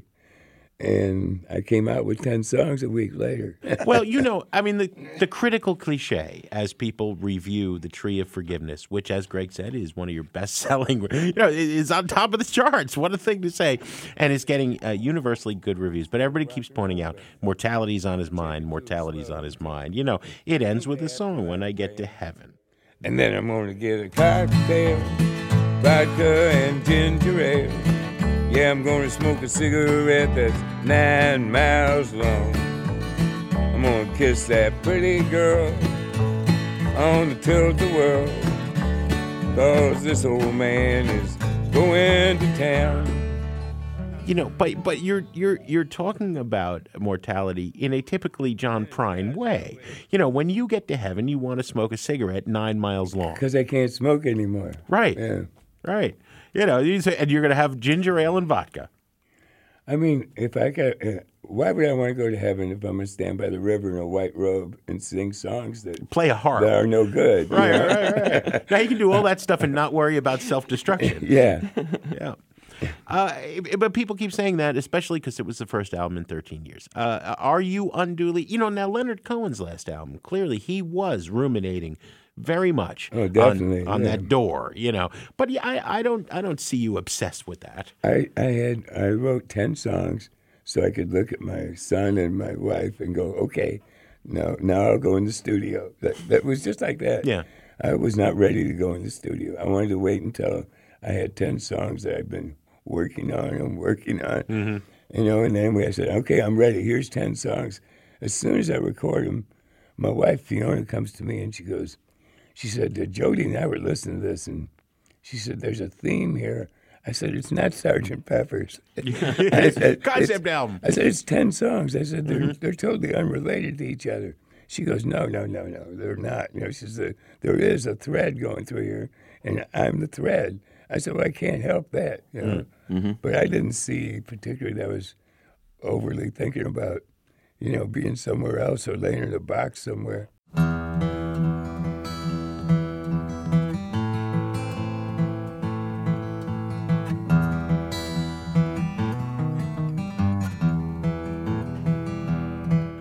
And I came out with ten songs a week later. Well, you know, I mean, the, the critical cliche as people review The Tree of Forgiveness, which, as Greg said, is one of your best-selling, you know, is on top of the charts. What a thing to say. And it's getting uh, universally good reviews. But everybody keeps pointing out, mortality's on his mind, mortality's on his mind. You know, it ends with a song, When I Get to Heaven. And then I'm going to get a cocktail, vodka and ginger ale. Yeah, I'm gonna smoke a cigarette that's nine miles long. I'm gonna kiss that pretty girl on the tilt-a-whirl, 'cause this old man is going to town. You know, but but you're you're you're talking about mortality in a typically John Prine way. You know, when you get to heaven, you want to smoke a cigarette nine miles long. Because I can't smoke anymore. Right. Yeah. Right. You know, you say, and you're going to have ginger ale and vodka. I mean, if I got, uh, why would I want to go to heaven if I'm going to stand by the river in a white robe and sing songs that play a harp that are no good? Right, you know? right, right. Now you can do all that stuff and not worry about self-destruction. Yeah, yeah. Uh, but people keep saying that, especially because it was the first album in thirteen years. Uh, are you unduly, you know? Now Leonard Cohen's last album, clearly he was ruminating very much oh, definitely, on, on yeah. that door, you know. But yeah, I, I don't I don't see you obsessed with that. I, I had I wrote ten songs so I could look at my son and my wife and go, okay, now now I'll go in the studio. That that was just like that. Yeah. I was not ready to go in the studio. I wanted to wait until I had ten songs that I'd been working on and working on. Mm-hmm. You know, and then we I said, okay, I'm ready. Here's ten songs. As soon as I record them, my wife Fiona comes to me and she goes, She said, Jody and I were listening to this, and she said, there's a theme here. I said, it's not Sergeant Pepper's. I said, Concept album. I said, it's ten songs. I said, they're, Mm-hmm. they're totally unrelated to each other. She goes, no, no, no, no, they're not. You know, she says, there is a thread going through here, and I'm the thread. I said, well, I can't help that. You know? Mm-hmm. But I didn't see particularly that I was overly thinking about, you know, being somewhere else or laying in a box somewhere.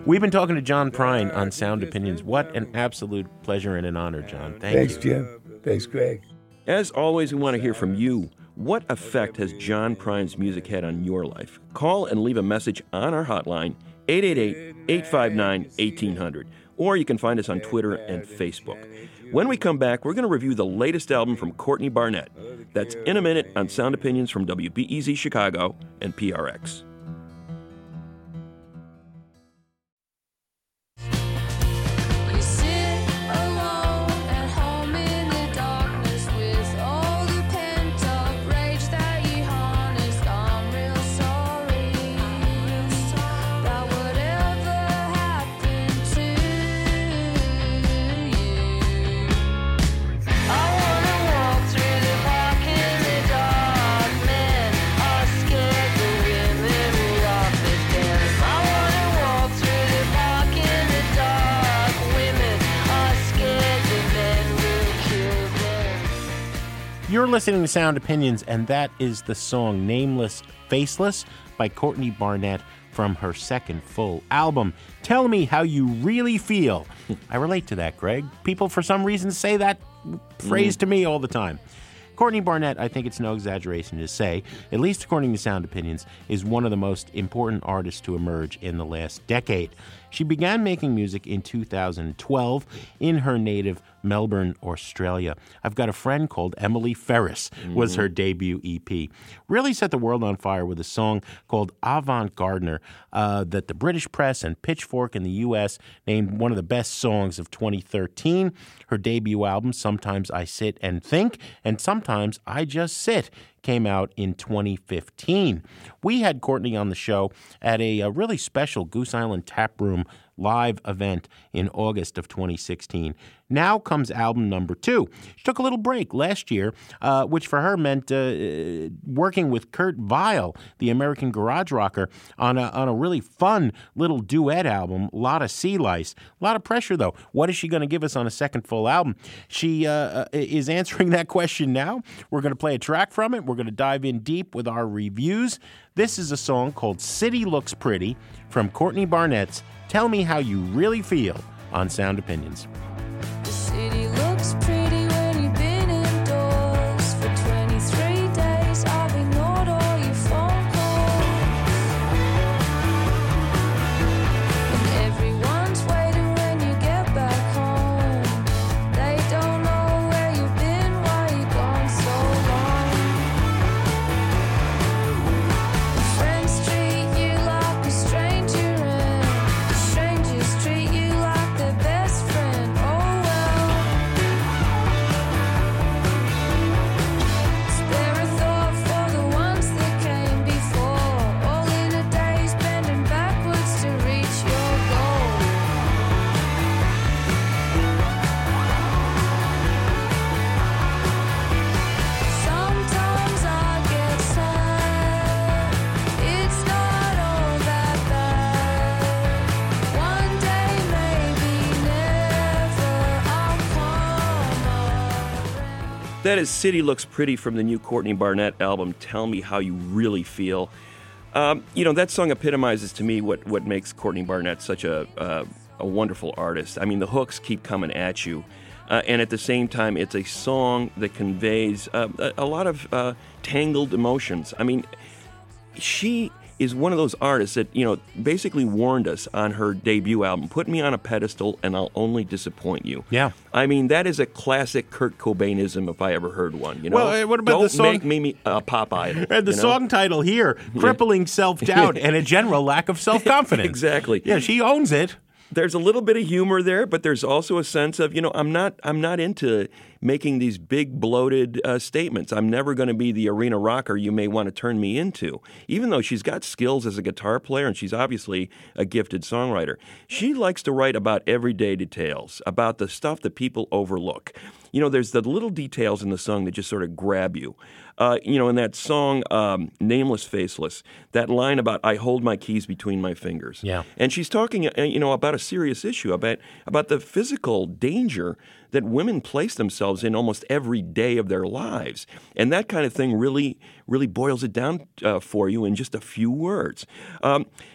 We've been talking to John Prine on Sound Opinions. What an absolute pleasure and an honor, John. Thank Thanks, you. Jim. Thanks, Greg. As always, we want to hear from you. What effect has John Prine's music had on your life? Call and leave a message on our hotline, eight eight eight, eight five nine, eighteen hundred. Or you can find us on Twitter and Facebook. When we come back, we're going to review the latest album from Courtney Barnett. That's in a minute on Sound Opinions from W B E Z Chicago and P R X. You're listening to Sound Opinions, and that is the song Nameless, Faceless by Courtney Barnett from her second full album. Tell me how you really feel. I relate to that, Greg. People, for some reason, say that phrase mm. to me all the time. Courtney Barnett, I think it's no exaggeration to say, at least according to Sound Opinions, is one of the most important artists to emerge in the last decade. She began making music in two thousand twelve in her native Melbourne, Australia. I've Got a Friend Called Emily Ferris was mm-hmm. her debut E P. Really set the world on fire with a song called Avant Gardener uh, that the British press and Pitchfork in the U S named one of the best songs of twenty thirteen. Her debut album, Sometimes I Sit and Think, and Sometimes I Just Sit, came out in twenty fifteen. We had Courtney on the show at a, a really special Goose Island Tap Room live event in August of twenty sixteen. Now comes album number two. She took a little break last year, uh, which for her meant uh, working with Kurt Vile, the American garage rocker, on a, on a really fun little duet album, a lot of sea lice. A lot of pressure, though. What is she going to give us on a second full album? She uh, is answering that question now. We're going to play a track from it. We're going to dive in deep with our reviews. This is a song called City Looks Pretty from Courtney Barnett's Tell Me How You Really Feel on Sound Opinions. The city looks pretty when you've been indoors for twenty-three days. I've ignored all your phone calls, and everyone's waiting when you get back home. They don't know where you've been, why you've gone so long. Friends treat you like a stranger, and strangers treat you like their best friend. Oh well. Spare a thought for the ones that came before, all in a daze, bending backwards to reach your goal. Sometimes I get sad, it's not all that bad. One day, maybe never, I'll come around. That is City Looks Pretty from the new Courtney Barnett album, Tell Me How You Really Feel. Um, you know, that song epitomizes to me what, what makes Courtney Barnett such a, uh, a wonderful artist. I mean, the hooks keep coming at you. Uh, and at the same time, it's a song that conveys uh, a, a lot of uh, tangled emotions. I mean, she is one of those artists that, you know, basically warned us on her debut album, put me on a pedestal and I'll only disappoint you. Yeah. I mean, that is a classic Kurt Cobainism if I ever heard one, you know? Well, uh, what about Don't the song- make me a pop idol. And the you know? song title here, Crippling Self-Doubt and a General Lack of Self-Confidence. Exactly. Yeah, she owns it. There's a little bit of humor there, but there's also a sense of, you know, I'm not I'm not into making these big bloated uh, statements. I'm never going to be the arena rocker you may want to turn me into. Even though she's got skills as a guitar player and she's obviously a gifted songwriter, she likes to write about everyday details, about the stuff that people overlook. You know, there's the little details in the song that just sort of grab you. Uh, you know, in that song, um, Nameless, Faceless, that line about, I hold my keys between my fingers. Yeah. And she's talking, uh, you know, about a serious issue, about, about the physical danger that women place themselves in almost every day of their lives. And that kind of thing really, really boils it down uh, for you in just a few words. Um,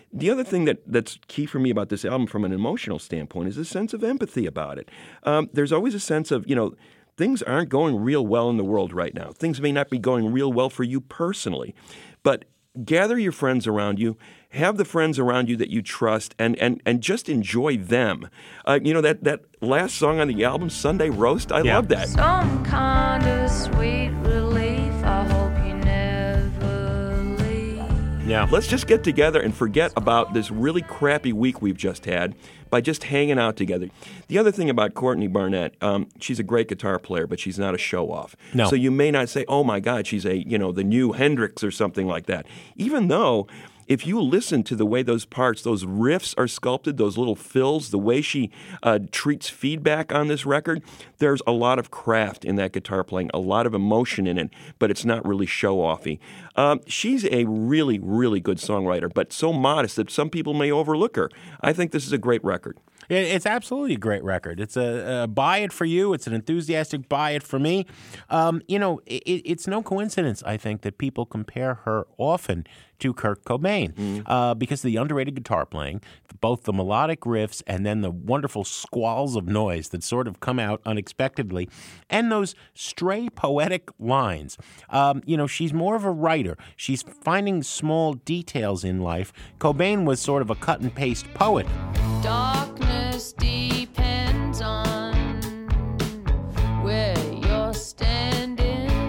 The other thing that, that's key for me about this album from an emotional standpoint is a sense of empathy about it. Um, there's always a sense of, you know, things aren't going real well in the world right now. Things may not be going real well for you personally, but gather your friends around you, have the friends around you that you trust, and and, and just enjoy them. Uh, you know, that, that last song on the album, Sunday Roast, I Yeah. love that. Some kind of sweet relief. I hope you never leave. Yeah. Let's just get together and forget about this really crappy week we've just had by just hanging out together. The other thing about Courtney Barnett, um, she's a great guitar player, but she's not a show-off. No. So you may not say, oh, my God, she's a, you know, the new Hendrix or something like that. Even though if you listen to the way those parts, those riffs are sculpted, those little fills, the way she uh, treats feedback on this record, there's a lot of craft in that guitar playing, a lot of emotion in it, but it's not really show-offy. Um, she's a really, really good songwriter, but so modest that some people may overlook her. I think this is a great record. It- It's absolutely a great record. It's a, a buy it for you. It's an enthusiastic buy it for me. Um, you know, it, it's no coincidence, I think, that people compare her often to Kurt Cobain uh, because of the underrated guitar playing, both the melodic riffs and then the wonderful squalls of noise that sort of come out unexpectedly, and those stray poetic lines. Um, you know, she's more of a writer. She's finding small details in life. Cobain was sort of a cut and paste poet. Darkness depends on where you're standing.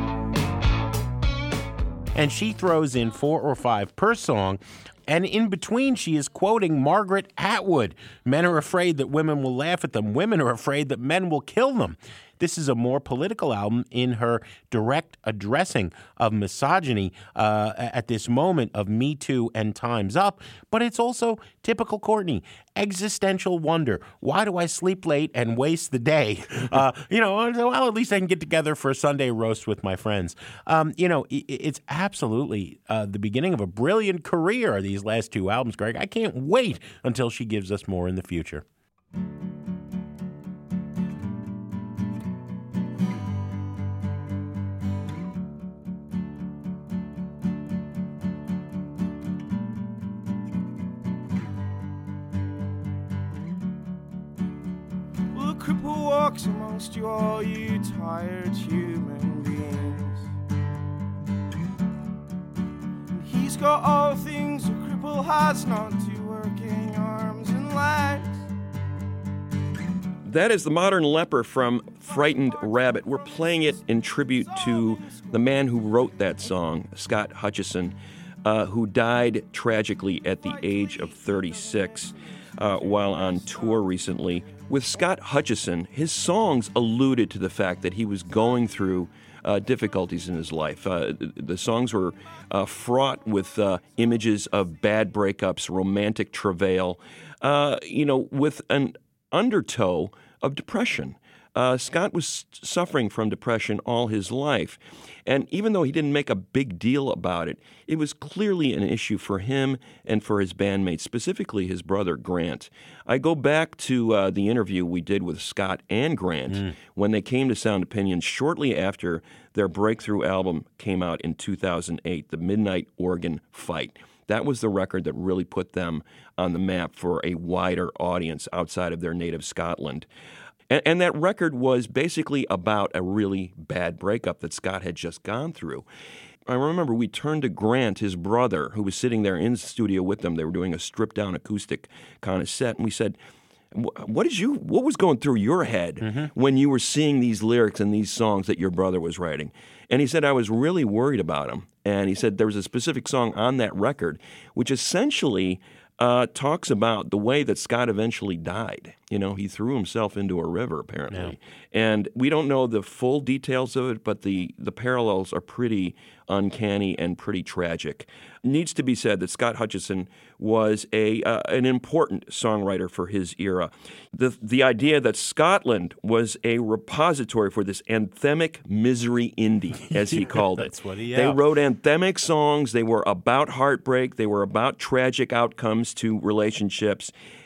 And she throws in four or five per song. And in between, she is quoting Margaret Atwood. Men are afraid that women will laugh at them. Women are afraid that men will kill them. This is a more political album in her direct addressing of misogyny uh, at this moment of Me Too and Time's Up. But it's also typical Courtney, existential wonder. Why do I sleep late and waste the day? Uh, you know, well, at least I can get together for a Sunday roast with my friends. Um, you know, it, it's absolutely uh, the beginning of a brilliant career, these last two albums, Greg. I can't wait until she gives us more in the future. Well, a cripple walks amongst you all, you tired human beings. And he's got all things a cripple has, not two working arms and legs. That is the Modern Leper from Frightened Rabbit. We're playing it in tribute to the man who wrote that song, Scott Hutchison, uh, who died tragically at the age of thirty-six uh, while on tour recently. With Scott Hutchison, his songs alluded to the fact that he was going through uh, difficulties in his life. Uh, the songs were uh, fraught with uh, images of bad breakups, romantic travail, uh, you know, with an undertow of depression. Uh, Scott was suffering from depression all his life. And even though he didn't make a big deal about it, it was clearly an issue for him and for his bandmates, specifically his brother Grant. I go back to uh, the interview we did with Scott and Grant mm. when they came to Sound Opinions shortly after their breakthrough album came out in two thousand eight, The Midnight Organ Fight. That was the record that really put them on the map for a wider audience outside of their native Scotland. And, and that record was basically about a really bad breakup that Scott had just gone through. I remember we turned to Grant, his brother, who was sitting there in the studio with them. They were doing a stripped-down acoustic kind of set, and we said, what did you? What was going through your head mm-hmm. when you were seeing these lyrics and these songs that your brother was writing? And he said, I was really worried about him. And he said there was a specific song on that record which essentially uh, talks about the way that Scott eventually died. You know, he threw himself into a river, apparently. Yeah. And we don't know the full details of it, but the, the parallels are pretty uncanny and pretty tragic. Needs to be said that Scott Hutchison was a uh, an important songwriter for his era. The the idea that Scotland was a repository for this anthemic misery indie, as he called it. That's what he, yeah. They wrote anthemic songs. They were about heartbreak. They were about tragic outcomes to relationships.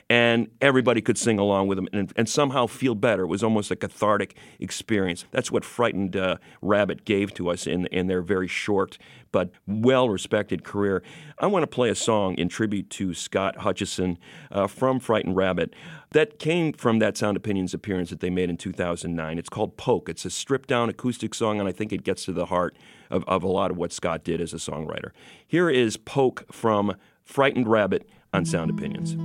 and everybody could sing along with them and, and somehow feel better. It was almost a cathartic experience. That's what Frightened uh, Rabbit gave to us in, in their very short but well-respected career. I want to play a song in tribute to Scott Hutchison uh, from Frightened Rabbit that came from that Sound Opinions appearance that they made in two thousand nine. It's called Poke. It's a stripped-down acoustic song, and I think it gets to the heart of, of a lot of what Scott did as a songwriter. Here is Poke from Frightened Rabbit on Sound Opinions.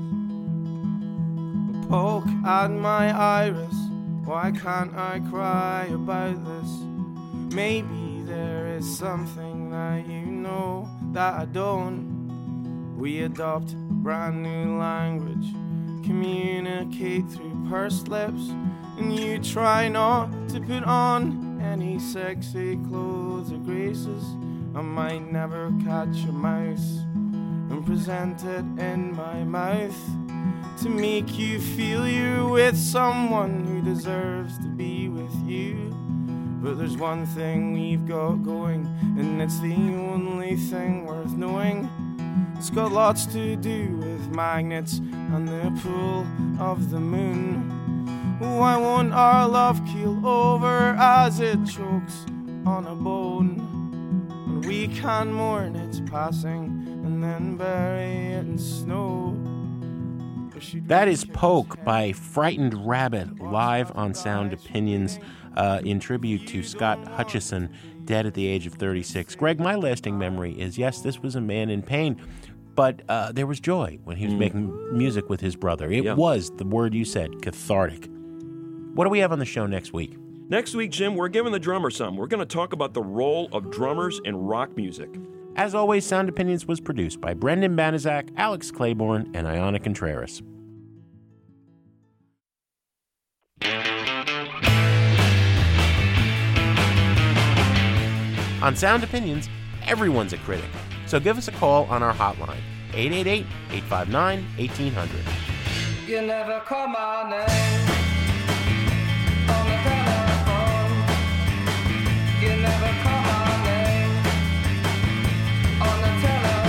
Poke at my iris, why can't I cry about this? Maybe there is something that you know that I don't. We adopt a brand new language, communicate through pursed lips, and you try not to put on any sexy clothes or graces. I might never catch a mouse and present it in my mouth to make you feel you're with someone who deserves to be with you. But there's one thing we've got going, and it's the only thing worth knowing. It's got lots to do with magnets and the pull of the moon. Why won't our love keel over as it chokes on a bone? And we can mourn its passing and then bury it in snow. That is Poke by Frightened Rabbit, live on Sound Opinions, uh, in tribute to Scott Hutchison, dead at the age of thirty-six. Greg, my lasting memory is, yes, this was a man in pain, but uh, there was joy when he was mm. making music with his brother. It yeah. was, the word you said, cathartic. What do we have on the show next week? Next week, Jim, we're giving the drummer some. We're going to talk about the role of drummers in rock music. As always, Sound Opinions was produced by Brendan Banaszak, Alex Claiborne, and Iona Contreras. On Sound Opinions, everyone's a critic. So give us a call on our hotline, eight eight eight, eight five nine, one eight zero zero. You never call my name on the telephone. You never call my name on the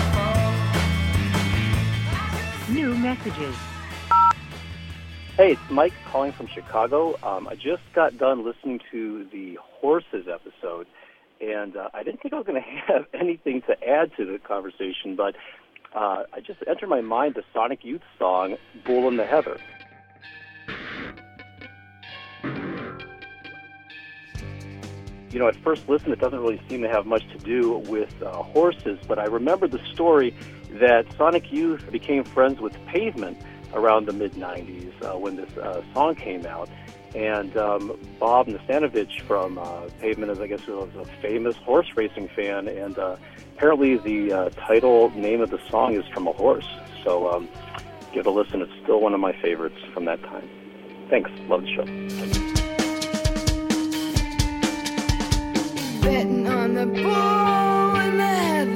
telephone. New messages. Hey, it's Mike calling from Chicago. Um, I just got done listening to the Horses episode, and uh, I didn't think I was going to have anything to add to the conversation, but uh, I just entered my mind the Sonic Youth song, Bull in the Heather. You know, at first listen, it doesn't really seem to have much to do with uh, horses, but I remember the story that Sonic Youth became friends with Pavement around the mid nineties uh, when this uh, song came out. And um, Bob Nastanovich from uh, Pavement, is, I guess, was a famous horse racing fan, and uh, apparently the uh, title name of the song is from a horse. So um, give it a listen. It's still one of my favorites from that time. Thanks. Love the show. Betting on the bull in the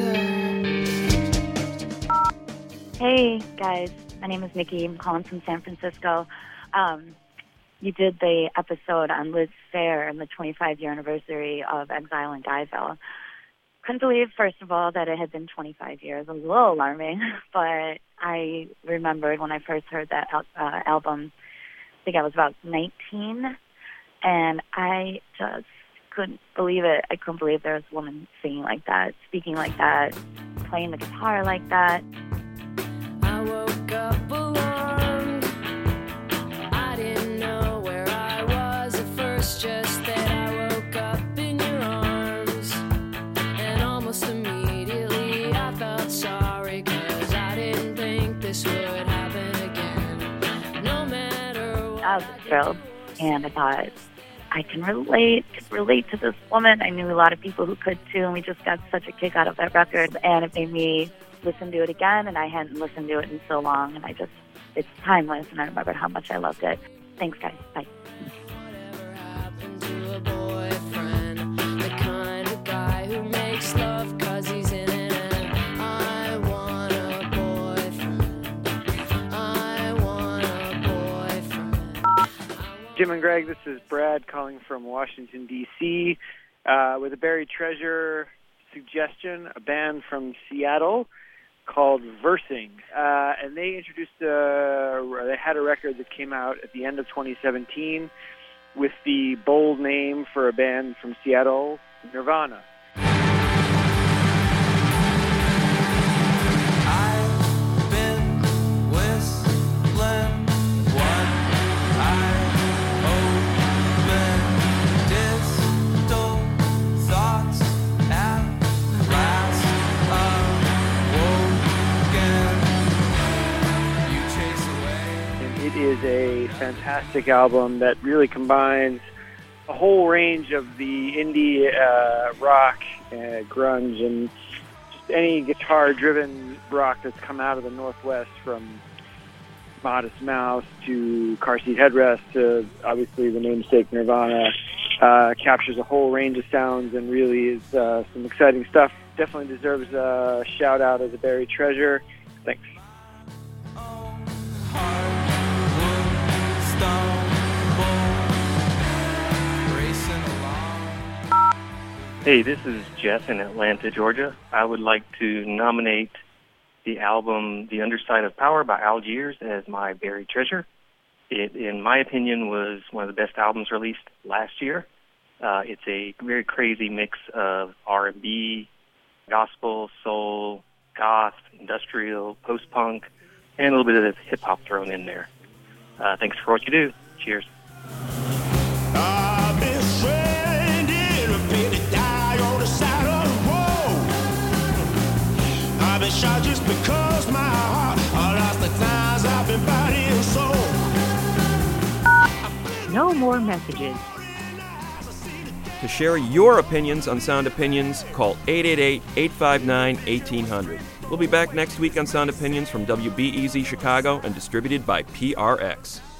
heather. Hey, guys. My name is Nikki. I'm calling from San Francisco. Um, you did the episode on Liz Phair and the twenty-five year anniversary of Exile in Guyville. Couldn't believe, first of all, that it had been twenty-five years. It was a little alarming, but I remembered when I first heard that uh, album, I think I was about nineteen, and I just couldn't believe it. I couldn't believe there was a woman singing like that, speaking like that, playing the guitar like that. I woke up alarmed. I didn't know where I was at first, just that I woke up in your arms. And almost immediately I felt sorry, 'cause I didn't think this would happen again. No matter what. I was thrilled, and I thought, I can relate, could relate to this woman. I knew a lot of people who could too, and we just got such a kick out of that record, and it made me listen to it again, and I hadn't listened to it in so long, and I just, it's timeless, and I remembered how much I loved it. Thanks, guys. Bye. Whatever happened to a boyfriend, the kind of guy who makes love 'cause he's in it, and I want a boyfriend, I want a boyfriend. Jim and Greg, this is Brad calling from Washington, D C, uh, with a buried treasure suggestion, a band from Seattle called Versing, uh, and they introduced a, they had a record that came out at the end of twenty seventeen with the bold name for a band from Seattle, Nirvana. It is a fantastic album that really combines a whole range of the indie uh, rock, uh, grunge, and just any guitar-driven rock that's come out of the Northwest, from Modest Mouse to Car Seat Headrest to obviously the namesake Nirvana. Uh, captures a whole range of sounds and really is uh, some exciting stuff. Definitely deserves a shout-out as a buried treasure. Thanks. Hey, this is Jeff in Atlanta, Georgia. I would like to nominate the album The Underside of Power by Algiers as my buried treasure. It, in my opinion, was one of the best albums released last year. Uh, it's a very crazy mix of R and B, gospel, soul, goth, industrial, post-punk, and a little bit of hip-hop thrown in there. Uh, thanks for what you do. Cheers. I've been stranded, a bit to die on the side of the road. I've been shot just because my heart, I lost the times I've been body and soul. No more messages. To share your opinions on Sound Opinions, call eight eight eight, eight five nine, one eight hundred. We'll be back next week on Sound Opinions from W B E Z Chicago and distributed by P R X.